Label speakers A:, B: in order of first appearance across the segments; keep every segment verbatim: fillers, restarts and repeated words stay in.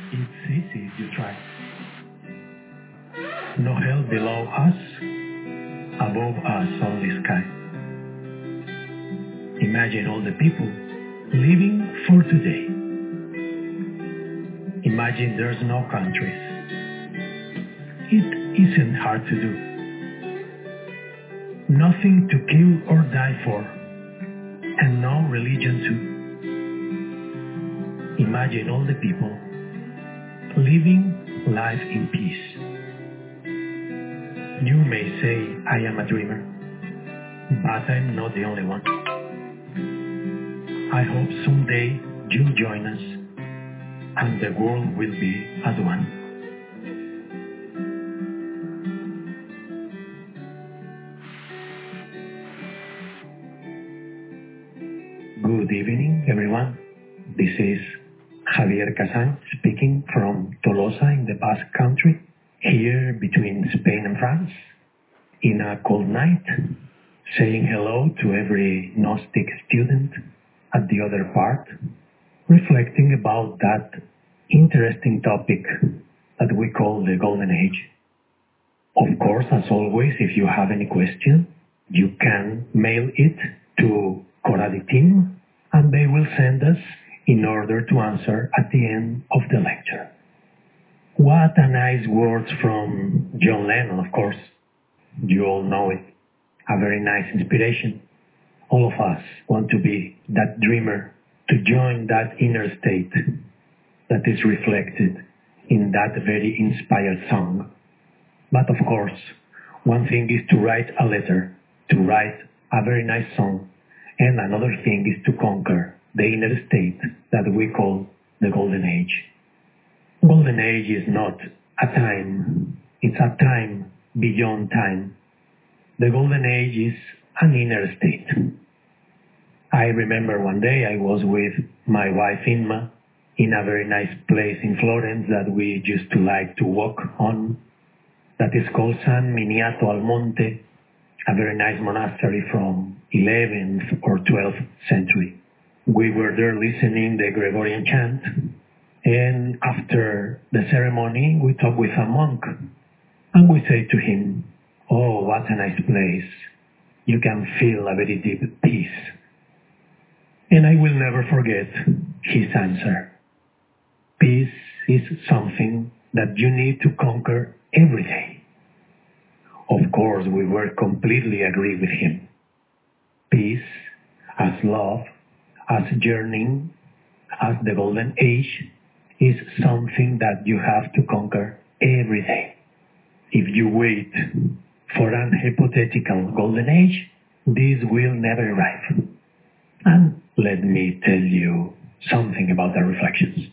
A: It's easy if you try. No hell below us, above us only sky. Imagine all the people living for today. Imagine there's no countries. It isn't hard to do. Nothing to kill or die for, and no religion too. Imagine all the people living life in peace. You may say I am a dreamer, but I'm not the only one. I hope someday you'll join us, and the world will be as one. Good evening, everyone. This is Javier Casan speaking from Tolosa in the Basque Country, here between Spain and France, in a cold night, saying hello to every Gnostic student at the other part, reflecting about that interesting topic that we call the Golden Age. Of course, as always, if you have any question, you can mail it to Coradi team, and they will send us in order to answer at the end of the lecture. What a nice words from John Lennon, of course. You all know it. A very nice inspiration. All of us want to be that dreamer, to join that inner state that is reflected in that very inspired song. But of course, one thing is to write a letter, to write a very nice song, and another thing is to conquer the inner state that we call the Golden Age. Golden Age is not a time, it's a time beyond time. The Golden Age is an inner state. I remember one day I was with my wife Inma in a very nice place in Florence that we used to like to walk on, that is called San Miniato al Monte, a very nice monastery from eleventh or twelfth century. We were there listening the Gregorian chant, and after the ceremony we talked with a monk, and we say to him, "Oh, what a nice place. You can feel a very deep peace." And I will never forget his answer. Peace is something that you need to conquer every day. Of course, we were completely agree with him. Peace, as love, as journeying, as the Golden Age, is something that you have to conquer every day. If you wait for an hypothetical Golden Age, this will never arrive. And let me tell you something about the reflections.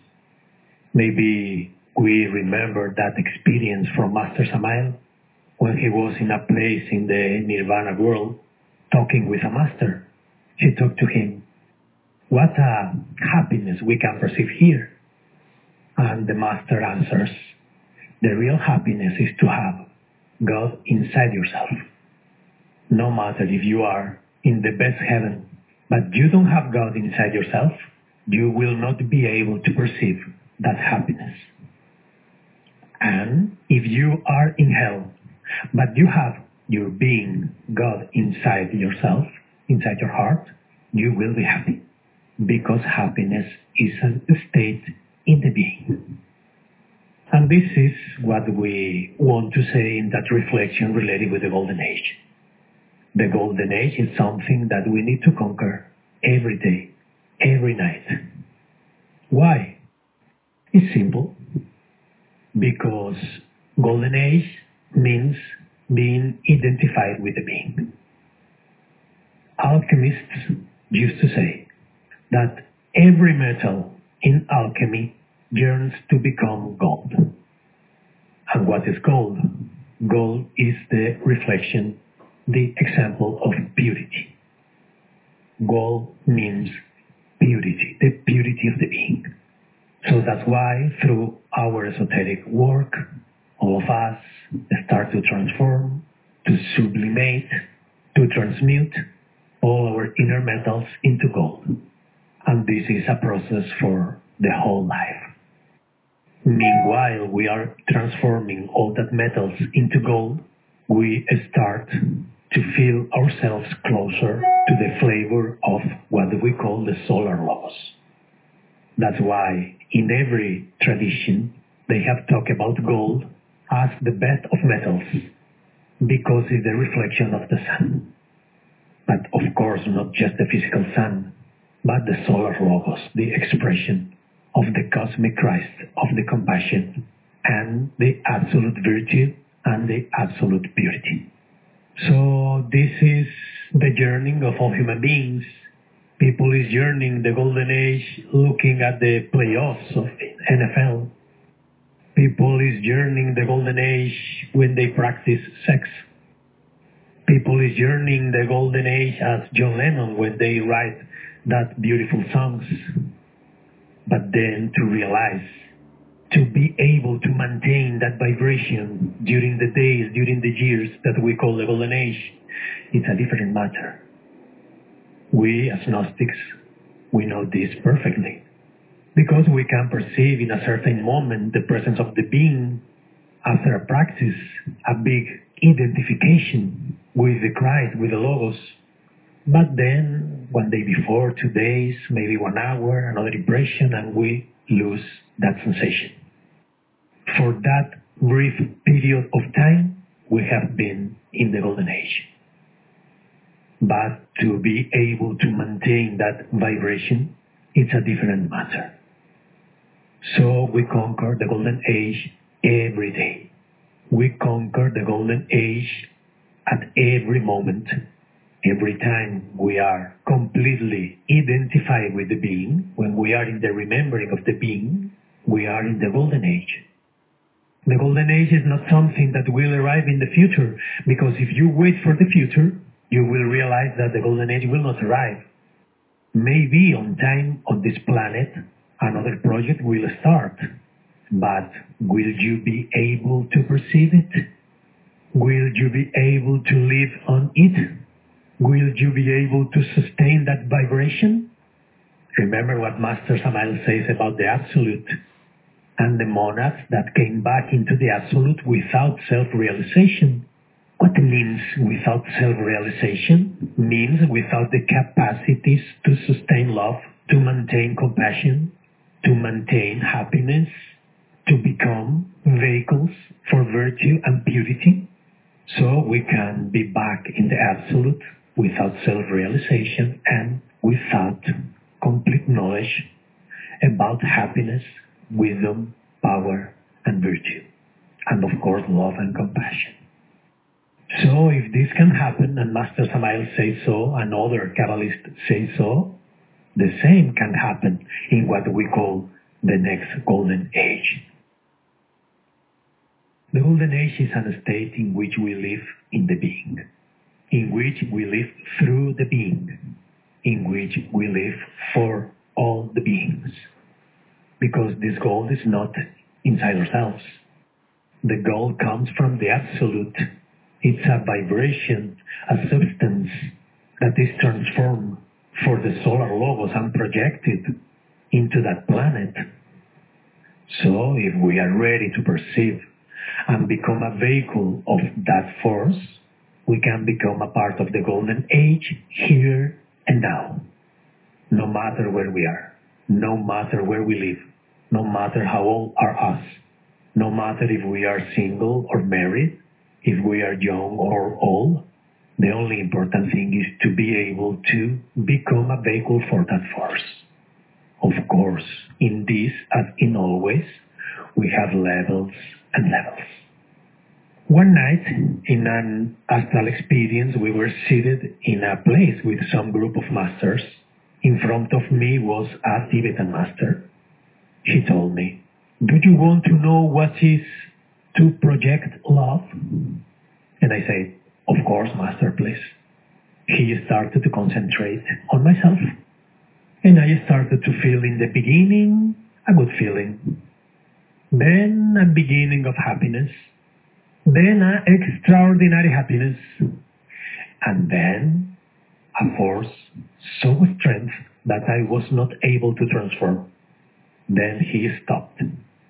A: Maybe we remember that experience from Master Samael when he was in a place in the Nirvana world talking with a master. He talked to him, "What a happiness we can perceive here." And the master answers, "The real happiness is to have God inside yourself. No matter if you are in the best heaven, but you don't have God inside yourself, you will not be able to perceive that happiness. And if you are in hell, but you have your being, God, inside yourself, inside your heart, you will be happy, because happiness is a state in the being." And this is what we want to say in that reflection related with the Golden Age. The Golden Age is something that we need to conquer every day, every night. Why? It's simple. Because Golden Age means being identified with the being. Alchemists used to say that every metal in alchemy yearns to become gold. And what is gold? Gold is the reflection, the example of purity. Gold means purity, the purity of the being. So that's why through our esoteric work, all of us start to transform, to sublimate, to transmute all our inner metals into gold. And this is a process for the whole life. Meanwhile, we are transforming all that metals into gold. We start to feel ourselves closer to the flavor of what we call the solar logos. That's why in every tradition they have talked about gold as the best of metals because it's the reflection of the sun. But of course not just the physical sun, but the solar logos, the expression of the cosmic Christ, of the compassion and the absolute virtue and the absolute purity. So this is the journey of all human beings. People is yearning the golden age looking at the playoffs of N F L. People is yearning the golden age when they practice sex. People is yearning the golden age as John Lennon when they write that beautiful songs. But then to realize, to be able to maintain that vibration during the days, during the years that we call the golden age, it's a different matter. We as Gnostics, we know this perfectly. Because we can perceive in a certain moment the presence of the being, after a practice, a big identification with the Christ, with the Logos. But then, one day before, two days, maybe one hour, another impression, and we lose that sensation. For that brief period of time, we have been in the golden age. But to be able to maintain that vibration, it's a different matter. So we conquer the golden age every day. We conquer the golden age at every moment. Every time we are completely identified with the being, when we are in the remembering of the being, we are in the golden age. The golden age is not something that will arrive in the future, because if you wait for the future, you will realize that the golden age will not arrive. Maybe on time on this planet, another project will start, but will you be able to perceive it? Will you be able to live on it? Will you be able to sustain that vibration? Remember what Master Samael says about the Absolute and the monads that came back into the Absolute without self-realization. What means without self-realization? Means without the capacities to sustain love, to maintain compassion, to maintain happiness, to become vehicles for virtue and purity. So we can be back in the Absolute without self-realization and without complete knowledge about happiness, wisdom, power, and virtue. And of course, love and compassion. So if this can happen, and Master Samael says so, and other Kabbalists say so, the same can happen in what we call the next golden age. The golden age is a state in which we live in the being, in which we live through the being, in which we live for all the beings. Because this gold is not inside ourselves. The gold comes from the Absolute. It's a vibration, a substance that is transformed for the solar logos and projected into that planet. So if we are ready to perceive and become a vehicle of that force, we can become a part of the golden age here and now. No matter where we are, no matter where we live, no matter how old are us, no matter if we are single or married, if we are young or old, the only important thing is to be able to become a vehicle for that force. Of course, in this, as in always, we have levels and levels. One night, in an astral experience, we were seated in a place with some group of masters. In front of me was a Tibetan master. He told me, "Do you want to know what is to project love?" And I said, "Of course, master, please." He started to concentrate on myself. And I started to feel in the beginning a good feeling. Then a beginning of happiness. Then an extraordinary happiness. And then a force so strong that I was not able to transform. Then he stopped.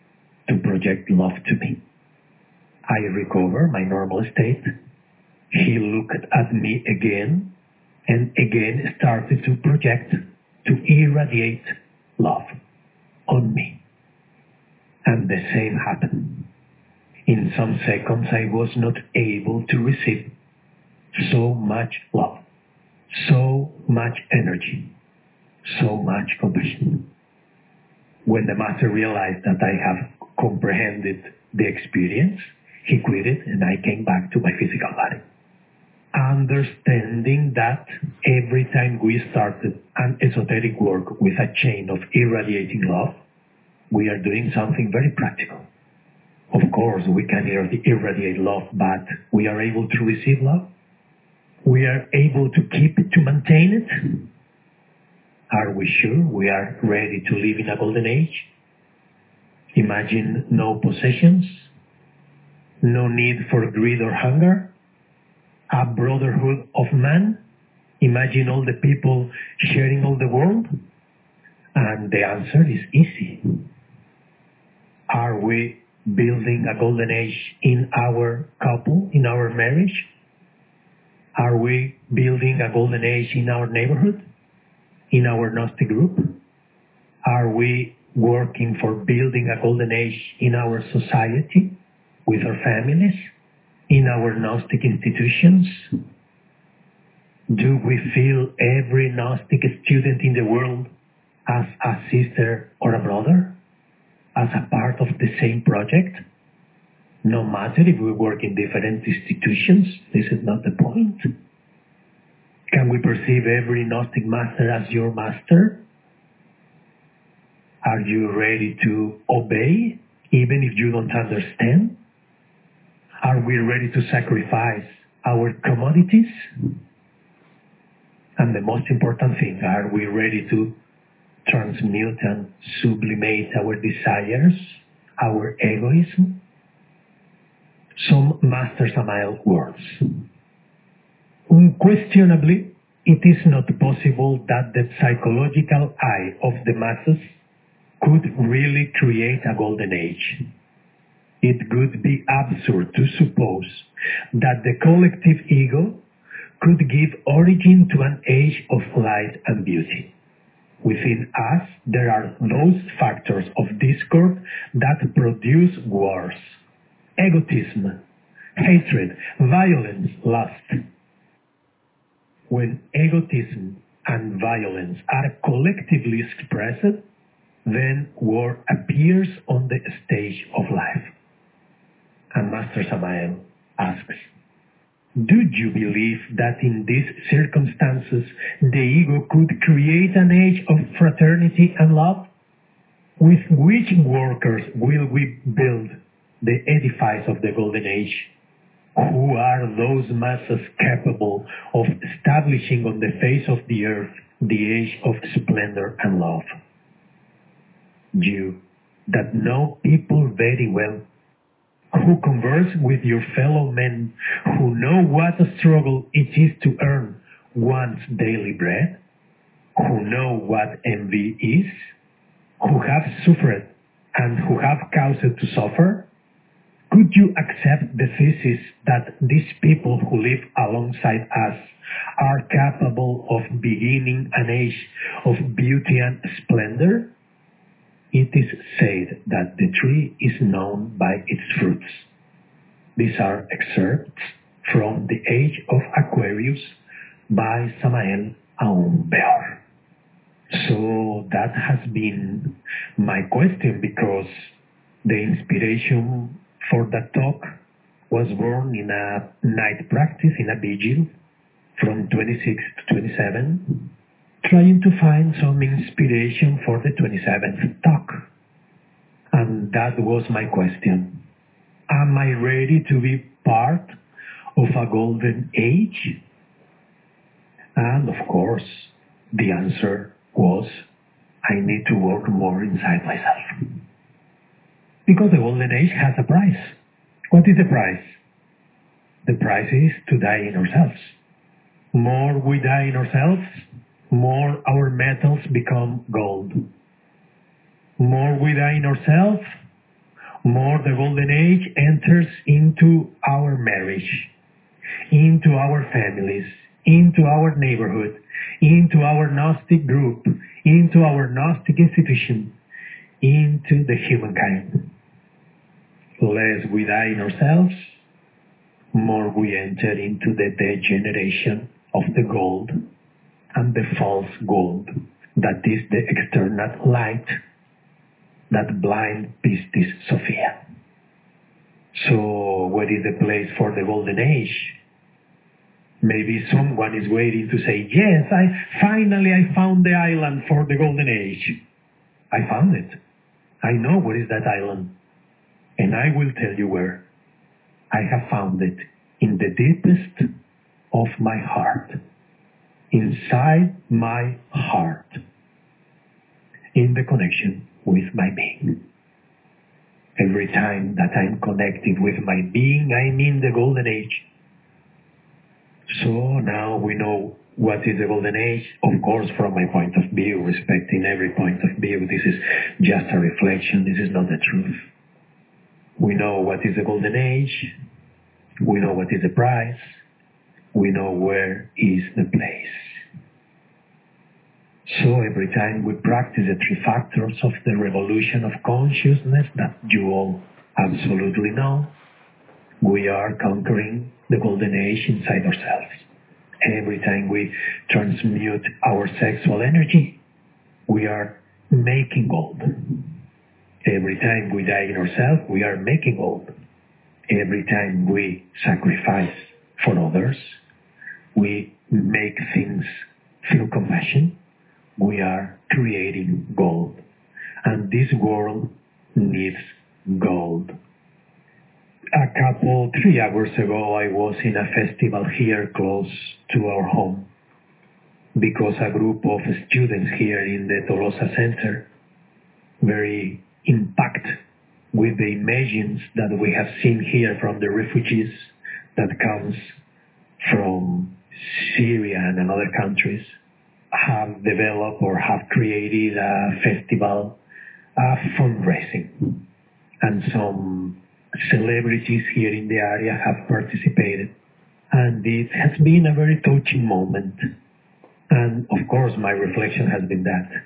A: to project love to me. I recover my normal state. He looked at me again and again started to project, to irradiate love on me. And the same happened. In some seconds I was not able to receive so much love, so much energy, so much compassion. When the master realized that I have comprehended the experience, he quitted and I came back to my physical body. Understanding that every time we started an esoteric work with a chain of irradiating love, we are doing something very practical. Of course, we can irradiate love, but we are able to receive love. We are able to keep it, to maintain it. Are we sure we are ready to live in a golden age? Imagine no possessions, no need for greed or hunger, a brotherhood of man. Imagine all the people sharing all the world. And the answer is easy. Are we building a golden age in our couple, in our marriage? Are we building a golden age in our neighborhood, in our Gnostic group? Are we working for building a golden age in our society, with our families, in our Gnostic institutions? Do we feel every Gnostic student in the world as a sister or a brother, as a part of the same project? No matter if we work in different institutions, this is not the point. Can we perceive every Gnostic master as your master? Are you ready to obey, even if you don't understand? Are we ready to sacrifice our commodities? And the most important thing, are we ready to transmute and sublimate our desires, our egoism? Some Master Samael words. Unquestionably, it is not possible that the psychological eye of the masses could really create a golden age. It would be absurd to suppose that the collective ego could give origin to an age of light and beauty. Within us, there are those factors of discord that produce wars, egotism, hatred, violence, lust. When egotism and violence are collectively expressed, then war appears on the stage of life. And Master Samael asks, do you believe that in these circumstances the ego could create an age of fraternity and love? With which workers will we build the edifice of the golden age? Who are those masses capable of establishing on the face of the earth the age of splendor and love? You, that know people very well, who converse with your fellow men, who know what a struggle it is to earn one's daily bread, who know what envy is, who have suffered and who have caused to suffer, could you accept the thesis that these people who live alongside us are capable of beginning an age of beauty and splendor? It is said that the tree is known by its fruits. These are excerpts from The Age of Aquarius by Samael Aum Weor. So that has been my question, because the inspiration for that talk was born in a night practice, in a vigil, from twenty-six to twenty-seven, trying to find some inspiration for the twenty-seventh talk. And that was my question. Am I ready to be part of a golden age? And of course, the answer was, I need to work more inside myself. Because the golden age has a price. What is the price? The price is to die in ourselves. More we die in ourselves, more our metals become gold. More we die in ourselves, More the golden age enters into our marriage, into our families, into our neighborhood, into our Gnostic group, into our Gnostic institution, into the humankind. Less we die in ourselves, more we enter into the degeneration of the gold and the false gold, that is the external light that blind Pistis Sophia. So what is the place for the golden age? Maybe someone is waiting to say, yes, I finally I found the island for the golden age. I found it. I know where is that island. And I will tell you where. I have found it in the deepest of my heart. Inside my heart. In the connection with my being. Every time that I'm connected with my being, I'm in the golden age. So now we know what is the golden age. Of course, from my point of view, respecting every point of view, this is just a reflection. This is not the truth. We know what is the golden age. We know what is the price. We know where is the place. So every time we practice the three factors of the revolution of consciousness that you all absolutely know, we are conquering the golden age inside ourselves. Every time we transmute our sexual energy, we are making gold. Every time we die in ourselves, we are making gold. Every time we sacrifice for others, we make things through compassion, we are creating gold. And this world needs gold. A couple, three hours ago, I was in a festival here close to our home because a group of students here in the Tolosa Center, very impacted with the images that we have seen here from the refugees that comes from Syria and other countries, have developed or have created a festival, a fundraising. And some celebrities here in the area have participated. And it has been a very touching moment. And of course, my reflection has been that.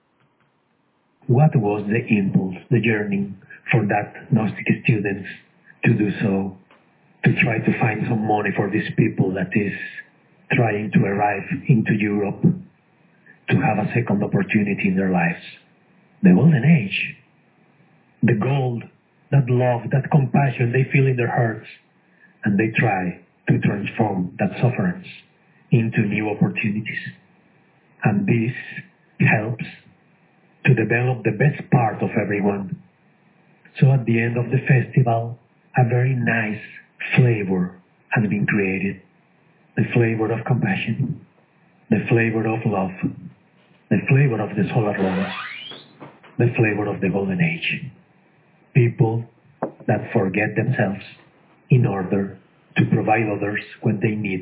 A: What was the impulse, the journey for that Gnostic students to do so, to try to find some money for these people that is trying to arrive into Europe, to have a second opportunity in their lives? The golden age. The gold, that love, that compassion they feel in their hearts, and they try to transform that sufferance into new opportunities. And this helps to develop the best part of everyone. So at the end of the festival, a very nice flavor has been created. The flavor of compassion, the flavor of love, the flavor of the solar laws, the flavor of the golden age. People that forget themselves in order to provide others what they need.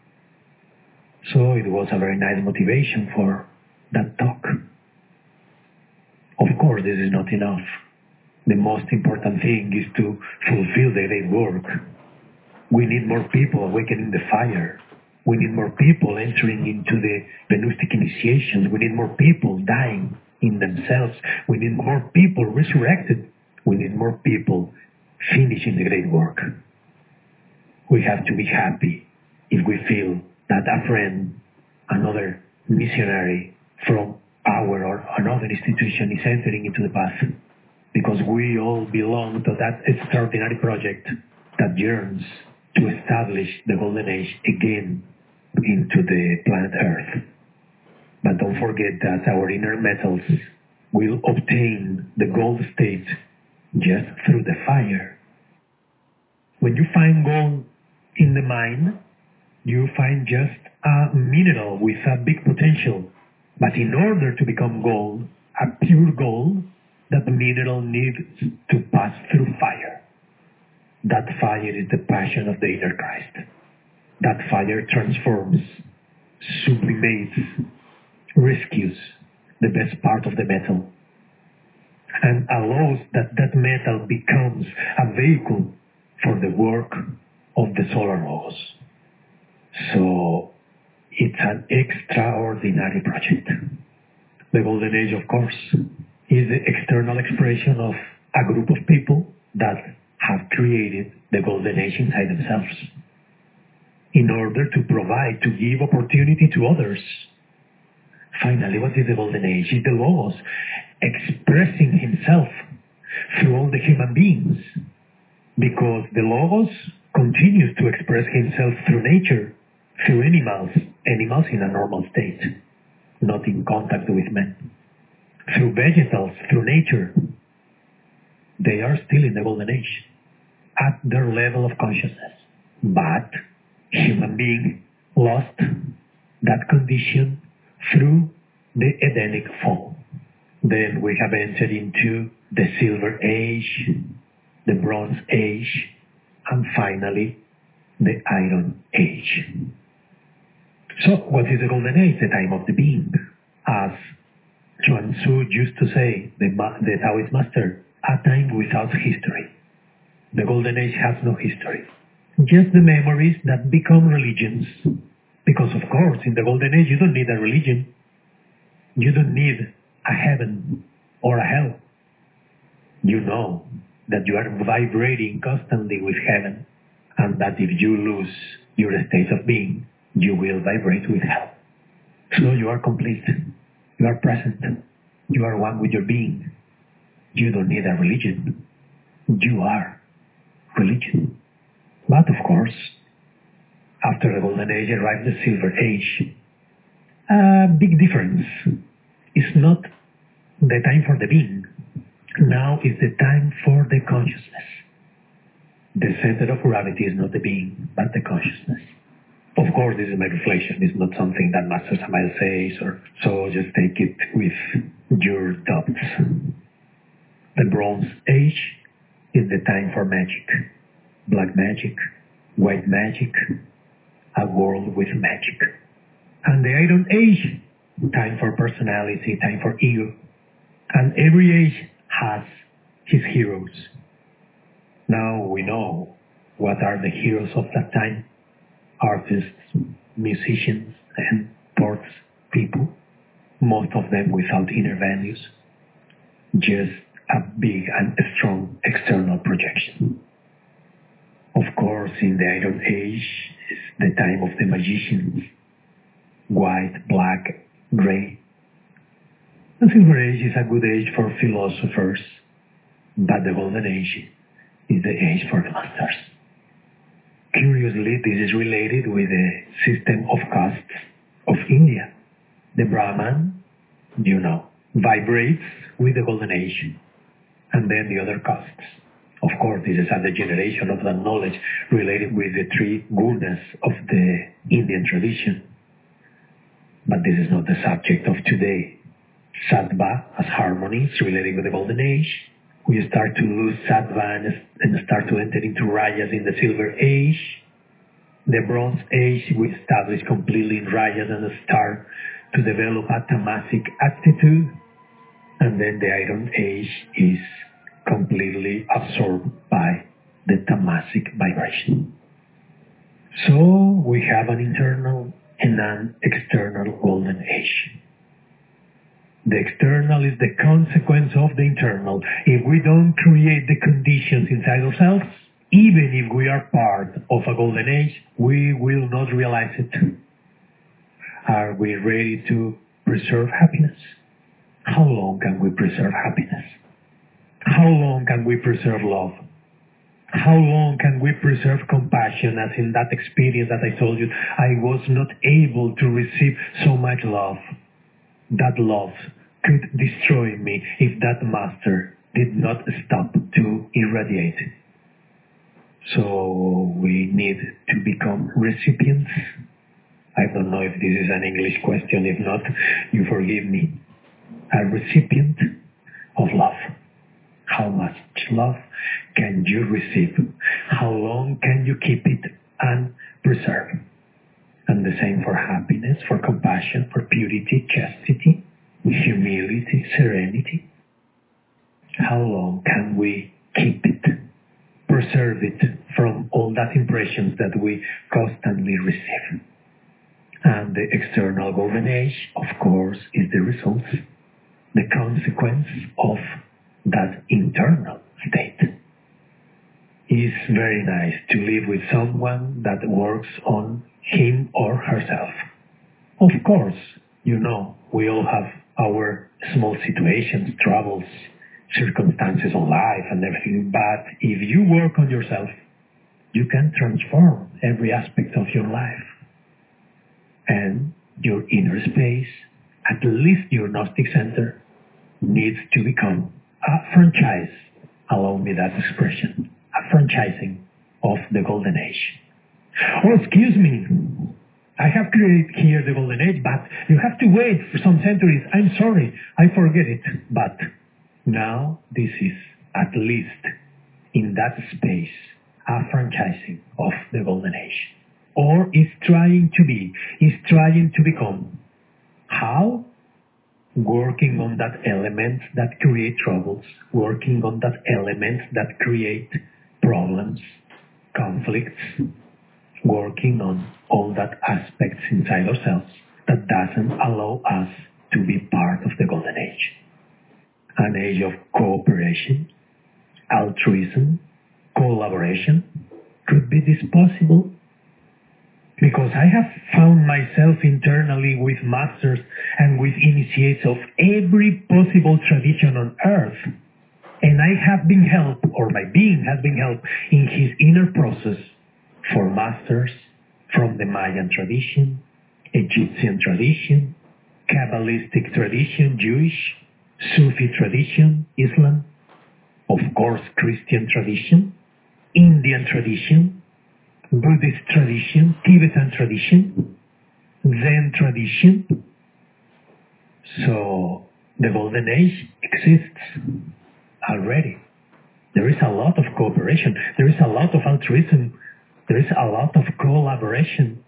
A: So it was a very nice motivation for that talk. Of course, this is not enough. The most important thing is to fulfill the great work. We need more people awakening the fire. We need more people entering into the Gnostic initiations. We need more people dying in themselves. We need more people resurrected. We need more people finishing the great work. We have to be happy if we feel that a friend, another missionary from our or another institution is entering into the path, because we all belong to that extraordinary project that yearns to establish the golden age again into the planet Earth. But don't forget that our inner metals will obtain the gold state just through the fire. When you find gold in the mine, you find just a mineral with a big potential. But in order to become gold, a pure gold, that mineral needs to pass through fire. That fire is the passion of the inner Christ. That fire transforms, sublimates, rescues the best part of the metal. and allows that that metal becomes a vehicle for the work of the solar logos. So it's an extraordinary project. The Golden Age, of course, is the external expression of a group of people that have created the Golden Age inside themselves in order to provide, to give opportunity to others. Finally, what is the Golden Age? It's the Logos expressing himself through all the human beings, because the Logos continues to express himself through nature, through animals, animals in a normal state, not in contact with men, through vegetals, through nature. They are still in the Golden Age, at their level of consciousness. But human being lost that condition through the Edenic fall. Then we have entered into the Silver Age, the Bronze Age, and finally the Iron Age. So what is the Golden Age? The time of the being. As Chuang Tzu used to say, the, the Taoist master, a time without history. The Golden Age has no history. Just the memories that become religions. Because of course, in the Golden Age you don't need a religion. You don't need a heaven or a hell. You know that you are vibrating constantly with heaven, and that if you lose your state of being, you will vibrate with hell. So you are complete. You are present. You are one with your being. You don't need a religion. You are religion. But of course, after the Golden Age arrived the Silver Age. A big difference. It's not the time for the being. Now is the time for the consciousness. The center of gravity is not the being, but the consciousness. Of course, this is my reflection. It's not something that Master Samael says, or so just take it with your doubts. The Bronze Age is the time for magic. Black magic, white magic, a world with magic. And the Iron Age, time for personality, time for ego. And every age has his heroes. Now we know what are the heroes of that time. Artists, musicians, and sports people. Most of them without inner values. Just a big and strong external projection. Of course, in the Iron Age is the time of the magicians. White, black, gray. The Silver Age is a good age for philosophers, but the Golden Age is the age for the masters. Curiously, this is related with the system of castes of India. The Brahman, you know, vibrates with the Golden Age, and then the other castes. Of course, this is a degeneration of the knowledge related with the three gunas of the Indian tradition. But this is not the subject of today. Sattva as harmony is related with the Golden Age. We start to lose Sattva and start to enter into Rajas in the Silver Age. The Bronze Age we establish completely in Rajas and start to develop a tamasic attitude. And then the Iron Age is completely absorbed by the tamasic vibration. So we have an internal and an external Golden Age. The external is the consequence of the internal. If we don't create the conditions inside ourselves, even if we are part of a Golden Age, we will not realize it. Are we ready to preserve happiness? How long can we preserve happiness? How long can we preserve love? How long can we preserve compassion, as in that experience that I told you, I was not able to receive so much love. That love could destroy me if that master did not stop to irradiate. So we need to become recipients. I don't know if this is an English question. If not, you forgive me. A recipient of love. How much love can you receive? How long can you keep it and preserve? And the same for happiness, for compassion, for purity, chastity, humility, serenity. How long can we keep it, preserve it from all that impressions that we constantly receive? And the external golden age, of course, is the result, the consequence of that internal state. It's very nice to live with someone that works on him or herself. Of course, you know, we all have our small situations, troubles, circumstances of life and everything, but if you work on yourself, you can transform every aspect of your life. And your inner space, at least your Gnostic center, needs to become a franchise, allow me that expression, a franchising of the Golden Age. Oh, excuse me, I have created here the Golden Age, but you have to wait for some centuries. I'm sorry, I forget it. But now this is, at least in that space, a franchising of the Golden Age. Or is trying to be, is trying to become. How? Working on that element that create troubles, working on that element that create problems, conflicts, working on all that aspects inside ourselves that doesn't allow us to be part of the Golden Age. An age of cooperation, altruism, collaboration. Could be this possible? Because I have found myself internally with masters and with initiates of every possible tradition on earth. And I have been helped, or my being has been helped, in his inner process for masters from the Mayan tradition, Egyptian tradition, Kabbalistic tradition, Jewish, Sufi tradition, Islam, of course Christian tradition, Indian tradition, Buddhist tradition, Tibetan tradition, Zen tradition. So the Golden Age exists already. There is a lot of cooperation. There is a lot of altruism. There is a lot of collaboration.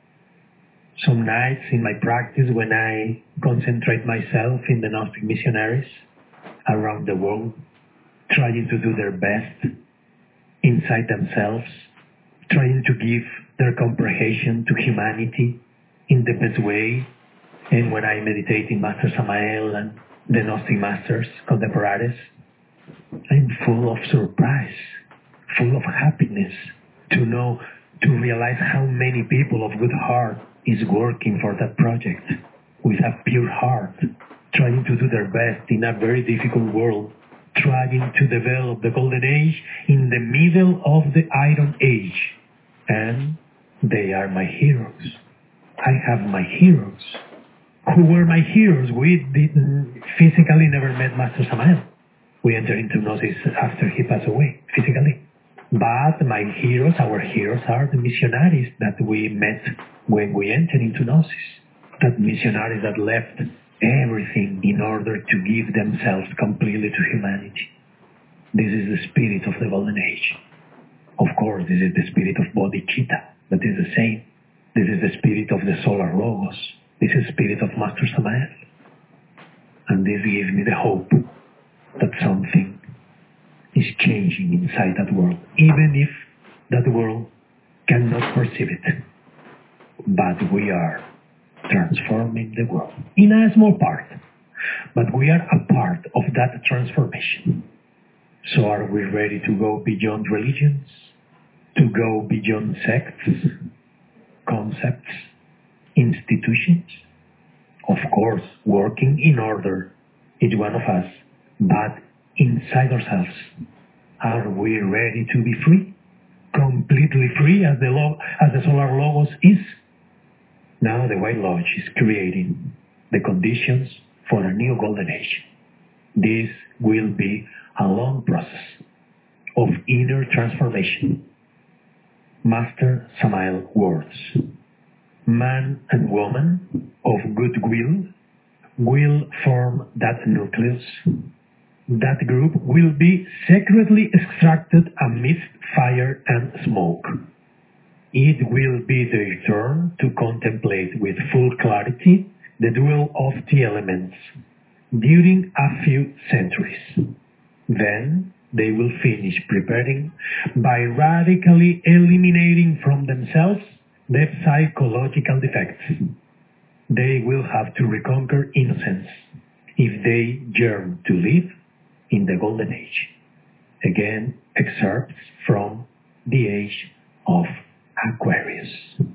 A: Some nights in my practice when I concentrate myself in the Gnostic missionaries around the world, trying to do their best inside themselves, trying to give their comprehension to humanity in the best way. And when I meditate in Master Samael and the Gnostic Masters, contemporaries, I'm full of surprise, full of happiness to know, to realize how many people of good heart is working for that project with a pure heart, trying to do their best in a very difficult world, trying to develop the Golden Age in the middle of the Iron Age. And they are my heroes. I have my heroes. Who were my heroes? We didn't physically never met Master Samael. We entered into Gnosis after he passed away, physically. But my heroes, our heroes, are the missionaries that we met when we entered into Gnosis. That missionaries that left everything in order to give themselves completely to humanity. This is the spirit of the Golden Age. Of course, this is the spirit of Bodhicitta, but it is the same. This is the spirit of the Solar Logos. This is the spirit of Master Samael. And this gives me the hope that something is changing inside that world, even if that world cannot perceive it. But we are transforming the world in a small part. But we are a part of that transformation. So are we ready to go beyond religions? To go beyond sects, concepts, institutions? Of course, working in order, each one of us, but inside ourselves. Are we ready to be free? Completely free as the, lo- as the Solar Logos is? Now the White Lodge is creating the conditions for a new Golden Age. This will be a long process of inner transformation. Master Samael words. Man and woman of goodwill will form that nucleus. That group will be secretly extracted amidst fire and smoke. It will be their turn to contemplate with full clarity the duel of the elements during a few centuries. Then they will finish preparing by radically eliminating from themselves the psychological defects. They will have to reconquer innocence if they yearn to live in the Golden Age. Again, excerpts from The Age of Aquarius.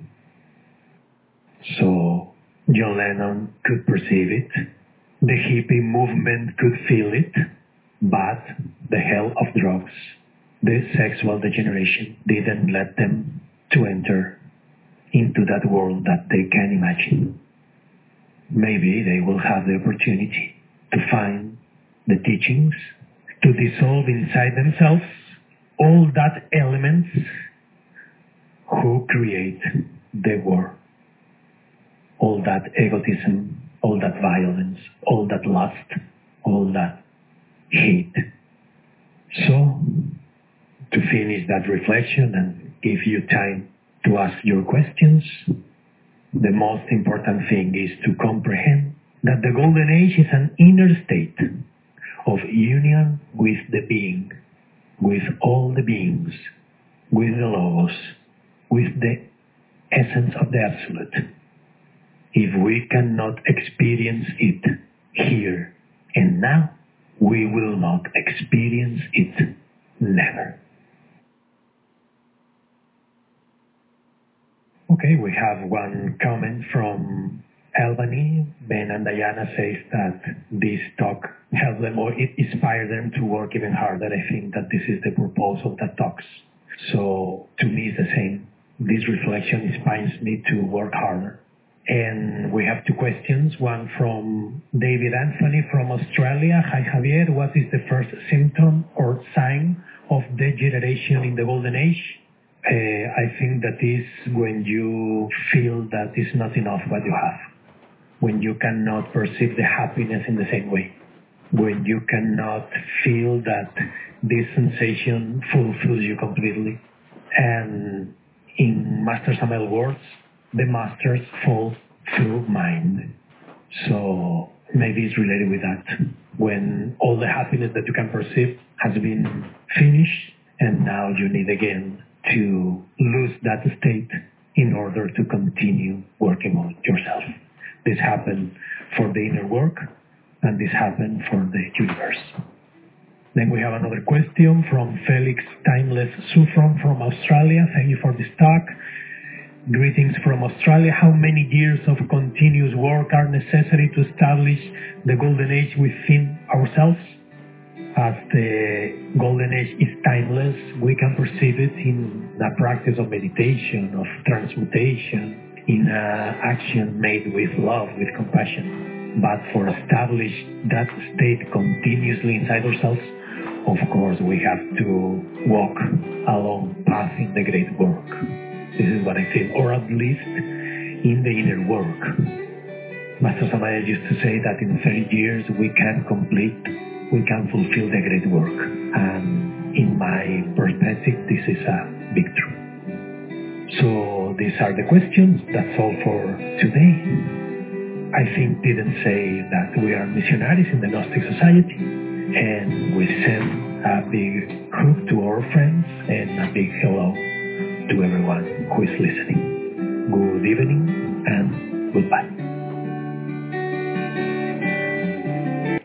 A: So, John Lennon could perceive it, the hippie movement could feel it, but the hell of drugs, the sexual degeneration didn't let them to enter into that world that they can imagine. Maybe they will have the opportunity to find the teachings, to dissolve inside themselves all that elements who create the war, all that egotism, all that violence, all that lust, all that hate. So, to finish that reflection and give you time to ask your questions, the most important thing is to comprehend that the Golden Age is an inner state of union with the being, with all the beings, with the Logos, with the essence of the Absolute. If we cannot experience it here and now, we will not experience it never. Okay, we have one comment from Albany. Ben and Diana says that this talk helped them or it inspired them to work even harder. I think that this is the purpose of the talks. So to me it's the same. This reflection inspires me to work harder. And we have two questions. One from David Anthony from Australia. Hi Javier, what is the first symptom or sign of degeneration in the Golden Age? Uh, I think that is when you feel that it's not enough what you have. When you cannot perceive the happiness in the same way. When you cannot feel that this sensation fulfills you completely. And in Master Samael words, the masters fall through mind. So maybe it's related with that. When all the happiness that you can perceive has been finished and now you need again to lose that state in order to continue working on yourself. This happened for the inner work and this happened for the universe. Then we have another question from Felix Timeless Sufron from Australia. Thank you for this talk. Greetings from Australia. How many years of continuous work are necessary to establish the Golden Age within ourselves? As the Golden Age is timeless, we can perceive it in the practice of meditation, of transmutation, in uh, action made with love, with compassion. But for establish that state continuously inside ourselves, of course we have to walk along path in the great work. This is what I feel, or at least in the inner work. Master Samael used to say that in thirty years we can complete, we can fulfill the great work. And in my perspective, this is a big truth. So these are the questions. That's all for today. I think didn't say that we are missionaries in the Gnostic Society. And we send a big hug to our friends and a big hello to everyone who is listening. Good evening and goodbye.